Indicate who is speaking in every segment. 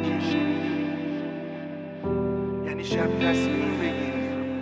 Speaker 1: یعنی شب تصمیم بگیری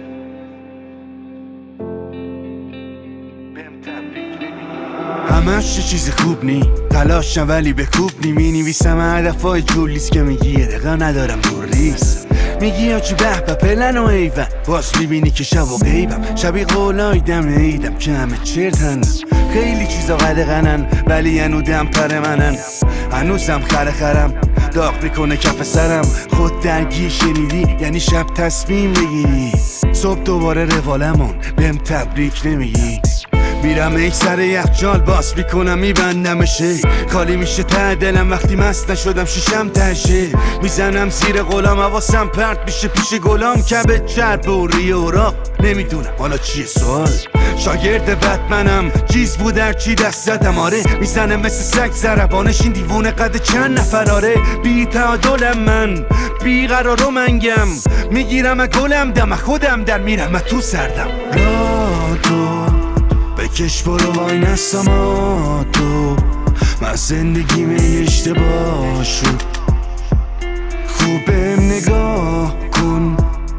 Speaker 1: بهم تبریک بگی. همش یه چیز خوب نی تلاشم ولی به کوب نی. می نویسم هدفای جولیست که میگی یه دقیقه ندارم دور ریز. میگی آجی به به پلن و ایون باز میبینی که شب و غیبم. شبی قولای دم نیدم که همه چرتن. خیلی چیزا قدقنن ولی هنو دم پر منن. هنوزم خرم داغ میکنه کف سرم. خود درگی شنیدی یعنی شب تصمیم بگیری. صبح دوباره روالمون بهم تبریک نمیگی. میرم ای سر یخچال باز میکنم میبندمشه. خالی میشه ته دلم وقتی مست نشدم شیشم تشه. میزنم زیر غلام حواسم پرت میشه پیش گلام. کبد چرب و ریه اوراق نمیدونم حالا چیه سوال. شاگرد بتمنم چیز بود در چی دست زدم. آره میزنم مثل سگ ضربانش این دیوونه قد چند نفراره. بی تعادلم من بی قرار و منگم. میگیرم گلم دم خودم در میرم تو سردم. را تو بکش برو وای نستم تو. من زندگیم اشتباه شد خوب بهم نگاه کن.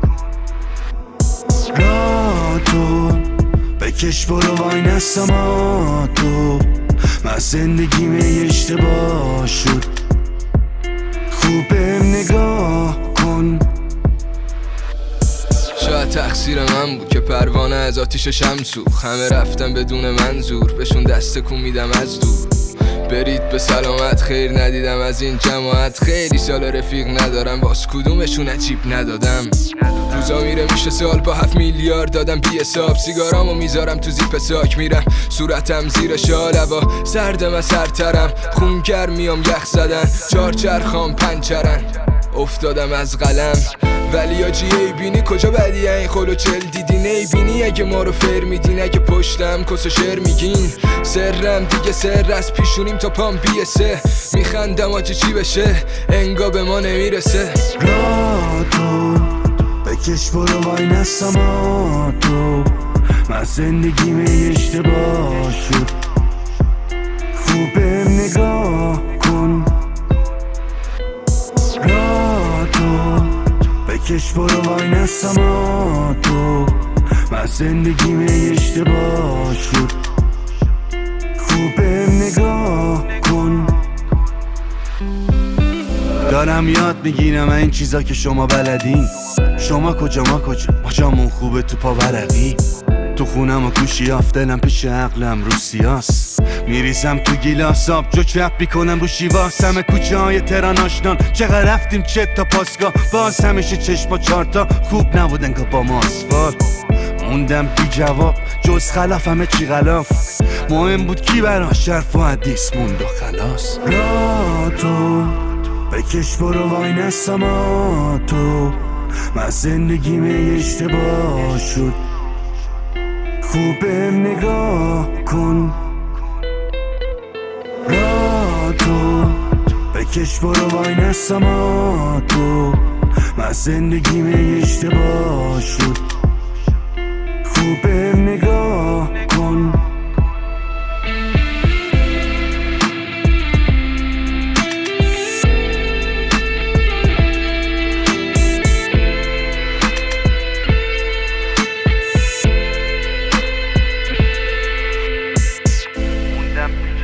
Speaker 1: را تو بکش برو وای نستم تو. من زندگیم اشتباه شد خوب بهم نگاه کن.
Speaker 2: شاید تقصیر من بود که پروانه از آتیش شمسوخ. همه رفتن بدون منظور بهشون دست کو میدم از دور. برید به سلامت خیر ندیدم از این جماعت. خیلی سال رفیق ندارم باز کدومشون عجیب ندادم. روزا میره میشه سال با 7 میلیارد دادم بی حساب. سیگارامو میذارم تو زیپ ساک میرم صورتم زیر شال. هوا سردم از سرترم خونگر میام یخ زدن. چارچرخام پنچرن افتادم از قلم. ولی آجی ای بینی کجا بدی این خلو چل دیدی نیبینی. اگه ما رو فر میدین اگه پشتم کس و شر میگین. سرم دیگه سر از پیشونیم تا پام بیسه. میخندم آجی چی بشه انگا به ما نمیرسه.
Speaker 1: را تو بکش برو وای نستم تو. من زندگیم اشتباه شد خوب بهم نگاه کن. را تو بکش برو وای نستم تو. من زندگیم اشتباه شد خوب بهم نگاه کن. دارم یاد میگیرم این چیزا که شما بلدین. شما کجا ما کجا ما جامون خوبه تو پا ورقی. تو خونم و گوشی دلم پیش عقلم رو سیاس. میریزم تو گیلاس آب جو چپ میکنم رو شیواس. همه کوچه های تهران آشنان چقدر رفتیم چه تا پاسگاه. باز همیشه چشما چارتا خوب نبودن که با ما آسفالت. موندم بی جواب جز خلاف همه چی غلاف. مهم بود کی براش حرف و حدیث موند و خلاص. را تو بکش برو وای نستم تو. من زندگیم اشتباه شد خوب بهم نگاه کن. را تو بکش برو وای نستم تو. من زندگیم اشتباه شد خوب بهم نگاه